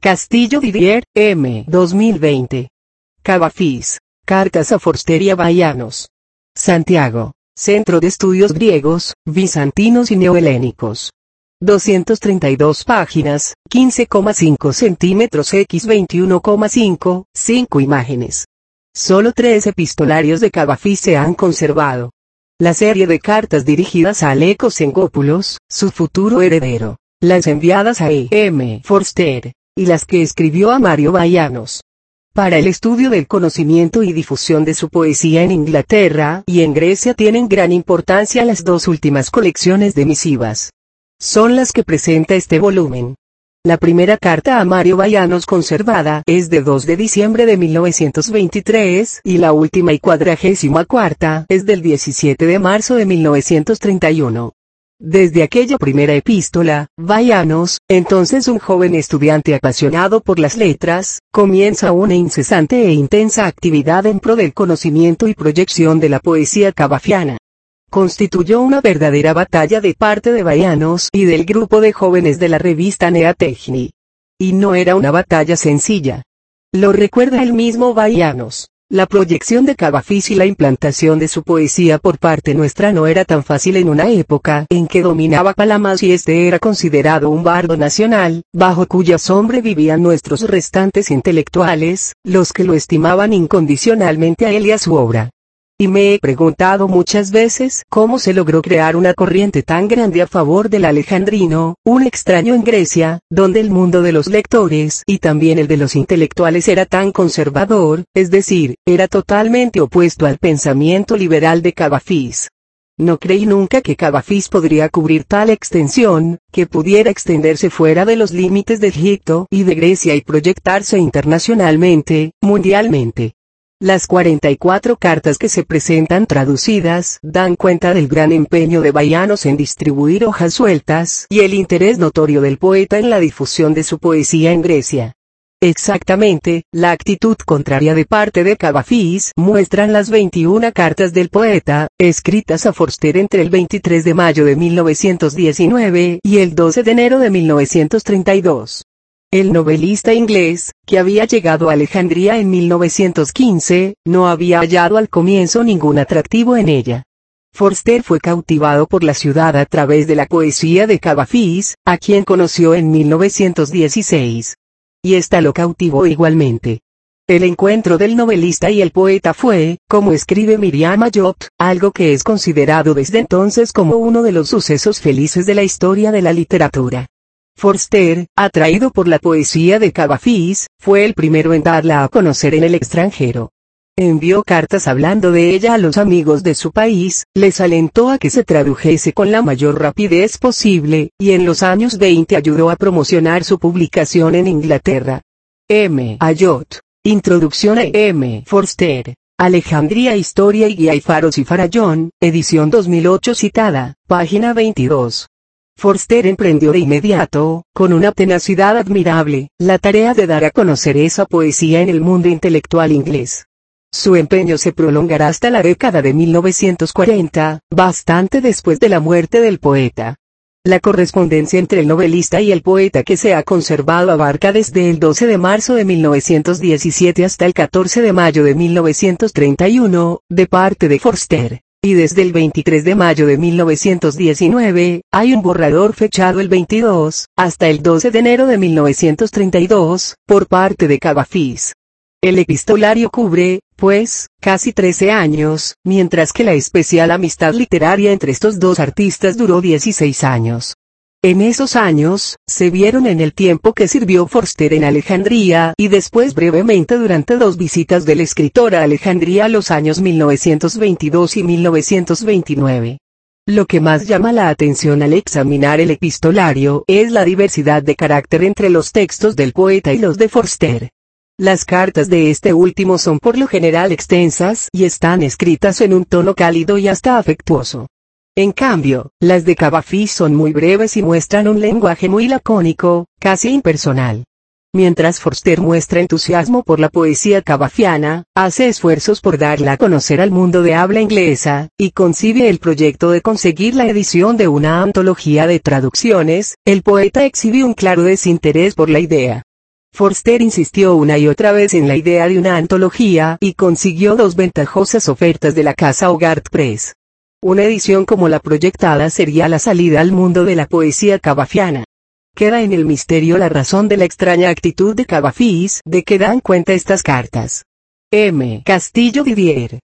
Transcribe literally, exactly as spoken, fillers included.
Castillo Didier, M. dos mil veinte. Cavafis. Cartas a Forster y a Baianos. Santiago. Centro de Estudios Griegos, Bizantinos y Neohelénicos. doscientas treinta y dos páginas, quince coma cinco centímetros por veintiuno coma cinco, cinco imágenes. Solo tres epistolarios de Cavafis se han conservado. La serie de cartas dirigidas a Alecos Engópulos, su futuro heredero, las enviadas a E. M. Forster, y las que escribió a Mario Baianos. Para el estudio del conocimiento y difusión de su poesía en Inglaterra y en Grecia tienen gran importancia las dos últimas colecciones de misivas. Son las que presenta este volumen. La primera carta a Mario Baianos conservada es de dos de diciembre de mil novecientos veintitrés y la última y cuadragésima cuarta es del diecisiete de marzo de mil novecientos treinta y uno. Desde aquella primera epístola, Baianos, entonces un joven estudiante apasionado por las letras, comienza una incesante e intensa actividad en pro del conocimiento y proyección de la poesía cavafiana. Constituyó una verdadera batalla de parte de Baianos y del grupo de jóvenes de la revista Nea Techni. Y no era una batalla sencilla. Lo recuerda el mismo Baianos. La proyección de Cavafis y la implantación de su poesía por parte nuestra no era tan fácil en una época en que dominaba Palamas y este era considerado un bardo nacional, bajo cuya sombra vivían nuestros restantes intelectuales, los que lo estimaban incondicionalmente a él y a su obra. Y me he preguntado muchas veces cómo se logró crear una corriente tan grande a favor del alejandrino, un extraño en Grecia, donde el mundo de los lectores y también el de los intelectuales era tan conservador, es decir, era totalmente opuesto al pensamiento liberal de Cavafis. No creí nunca que Cavafis podría cubrir tal extensión, que pudiera extenderse fuera de los límites de Egipto y de Grecia y proyectarse internacionalmente, mundialmente. Las cuarenta y cuatro cartas que se presentan traducidas dan cuenta del gran empeño de Baianos en distribuir hojas sueltas y el interés notorio del poeta en la difusión de su poesía en Grecia. Exactamente, la actitud contraria de parte de Cavafis muestran las veintiuna cartas del poeta, escritas a Forster entre el veintitrés de mayo de mil novecientos diecinueve y el doce de enero de mil novecientos treinta y dos. El novelista inglés, que había llegado a Alejandría en mil novecientos quince, no había hallado al comienzo ningún atractivo en ella. Forster fue cautivado por la ciudad a través de la poesía de Cavafis, a quien conoció en mil novecientos dieciséis. Y ésta lo cautivó igualmente. El encuentro del novelista y el poeta fue, como escribe Miriam Ayot, algo que es considerado desde entonces como uno de los sucesos felices de la historia de la literatura. Forster, atraído por la poesía de Cavafis, fue el primero en darla a conocer en el extranjero. Envió cartas hablando de ella a los amigos de su país, les alentó a que se tradujese con la mayor rapidez posible, y en los años veinte ayudó a promocionar su publicación en Inglaterra. M. Ayot. Introducción a M. Forster. Alejandría Historia y Guía y Faros y Farallón, edición dos mil ocho citada, página veintidós. Forster emprendió de inmediato, con una tenacidad admirable, la tarea de dar a conocer esa poesía en el mundo intelectual inglés. Su empeño se prolongará hasta la década de mil novecientos cuarenta, bastante después de la muerte del poeta. La correspondencia entre el novelista y el poeta que se ha conservado abarca desde el doce de marzo de mil novecientos diecisiete hasta el catorce de mayo de mil novecientos treinta y uno, de parte de Forster. Y desde el veintitrés de mayo de mil novecientos diecinueve, hay un borrador fechado el veintidós, hasta el doce de enero de mil novecientos treinta y dos, por parte de Cavafis. El epistolario cubre, pues, casi trece años, mientras que la especial amistad literaria entre estos dos artistas duró dieciséis años. En esos años, se vieron en el tiempo que sirvió Forster en Alejandría y después brevemente durante dos visitas del escritor a Alejandría los años mil novecientos veintidós y mil novecientos veintinueve. Lo que más llama la atención al examinar el epistolario es la diversidad de carácter entre los textos del poeta y los de Forster. Las cartas de este último son por lo general extensas y están escritas en un tono cálido y hasta afectuoso. En cambio, las de Cavafis son muy breves y muestran un lenguaje muy lacónico, casi impersonal. Mientras Forster muestra entusiasmo por la poesía cavafiana, hace esfuerzos por darla a conocer al mundo de habla inglesa, y concibe el proyecto de conseguir la edición de una antología de traducciones, el poeta exhibe un claro desinterés por la idea. Forster insistió una y otra vez en la idea de una antología y consiguió dos ventajosas ofertas de la casa Hogarth Press. Una edición como la proyectada sería la salida al mundo de la poesía cavafiana. Queda en el misterio la razón de la extraña actitud de Cavafis de que dan cuenta estas cartas. M. Castillo Didier.